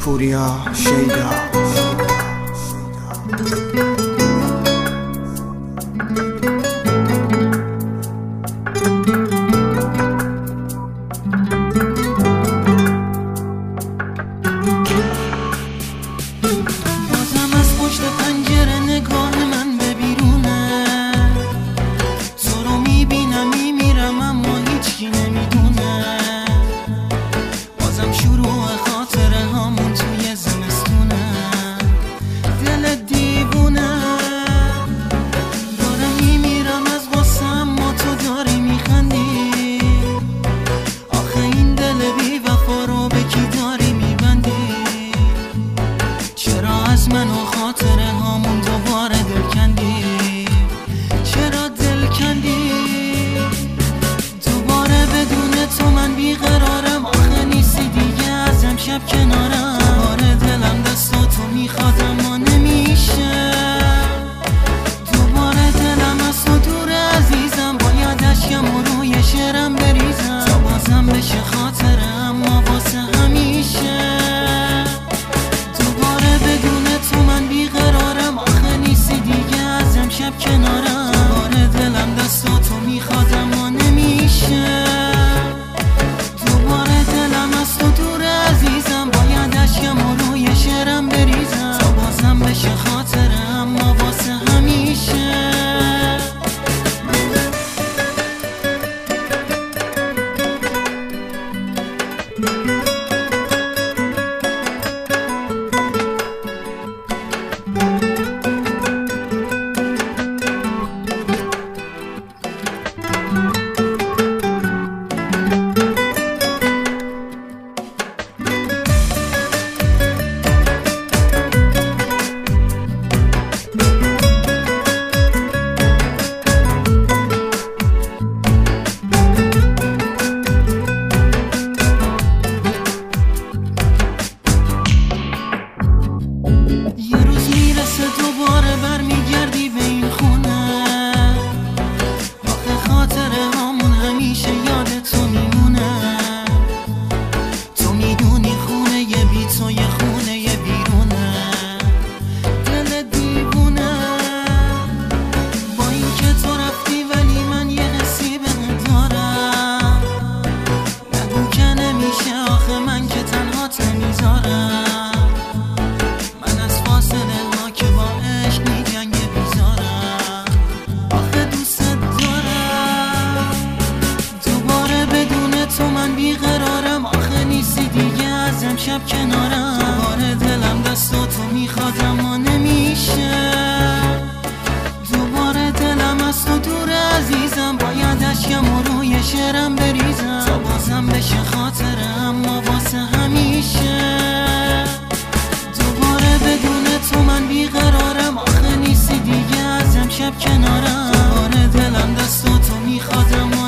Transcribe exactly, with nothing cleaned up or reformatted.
پوریا شیدا. بازم از پشت پنجره نگاه من به بیرونه، تو رو میبینم میمیرم اما هیچکی نمیدونه. بازم شروع خاطره هامون توی زمستونه، دل دیوونه. دارم میمیرم از غصه اما تو داری میخندی. آخه این دل بی وفا رو به کی داری میبندی؟ چرا از من و خاطره هامون دوباره دل کندی؟ چرا دل کندی؟ دوباره بدون تو من بیقرارم. آخه نیستی دیگه از امشب کنارم. دوباره دلم دستاتو میخواد اما نمیشه. دوباره دلم از تو دور عزیزم، باید اشکم و روی شعرم بریزم تا بازم بشه خاطره اما واسه همیشه. دوباره بدون تو من بیقرارم. آخه نیستی دیگه از امشب کنارم. دوباره دلم دستاتو میخواد اما نمیشه. دوباره دلم از تو دور عزیزم، باید اشکم و روی شعرم بریزم تا بازم بشه خاطره اما واسه همیشه. یه روز میرسه دوباره برمیگردی به این خونه. آخه خاطره هامون همیشه یاد تو میمونه. تو میدونی خونه یه بی تو یه خونه یه بیرونه. دل دیوونه. با این که تو رفتی ولی من یه حسی بهت دارم. نگو که نمیشه آخه من که تنهات نمیذارم. تو من بیقرارم. آخه نیستی دیگه از امشب کنارم. دوباره دلم دستاتو میخواد اما نمیشه. دوباره دلم از تو دور عزیزم، باید اشکم و روی شعرم بریزم تا بازم بشه خاطره اما واسه همیشه. دوباره بدون تو من بیقرارم. آخه نیستی دیگه از امشب کنارم. دوباره دلم دستاتو میخواد اما